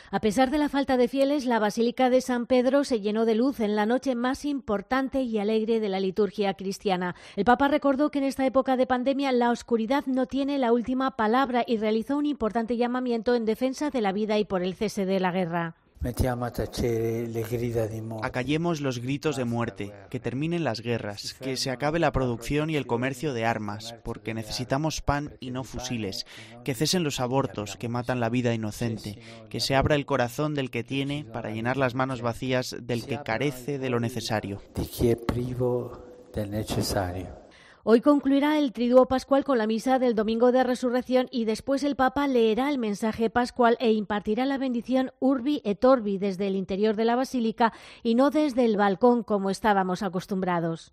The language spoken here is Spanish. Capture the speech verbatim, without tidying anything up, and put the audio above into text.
A pesar de la falta de fieles, la Basílica de San Pedro se llenó de luz en la noche más importante y alegre de la liturgia cristiana. El Papa recordó que en esta época de pandemia la oscuridad no tiene la última palabra y realizó un importante llamamiento en defensa de la vida y por el cese de la guerra. Acallemos los gritos de muerte, que terminen las guerras, que se acabe la producción y el comercio de armas, porque necesitamos pan y no fusiles, que cesen los abortos que matan la vida inocente, que se abra el corazón del que tiene para llenar las manos vacías del que carece de lo necesario. Hoy concluirá el Triduo Pascual con la misa del Domingo de Resurrección y después el Papa leerá el mensaje pascual e impartirá la bendición Urbi et Orbi desde el interior de la Basílica y no desde el balcón como estábamos acostumbrados.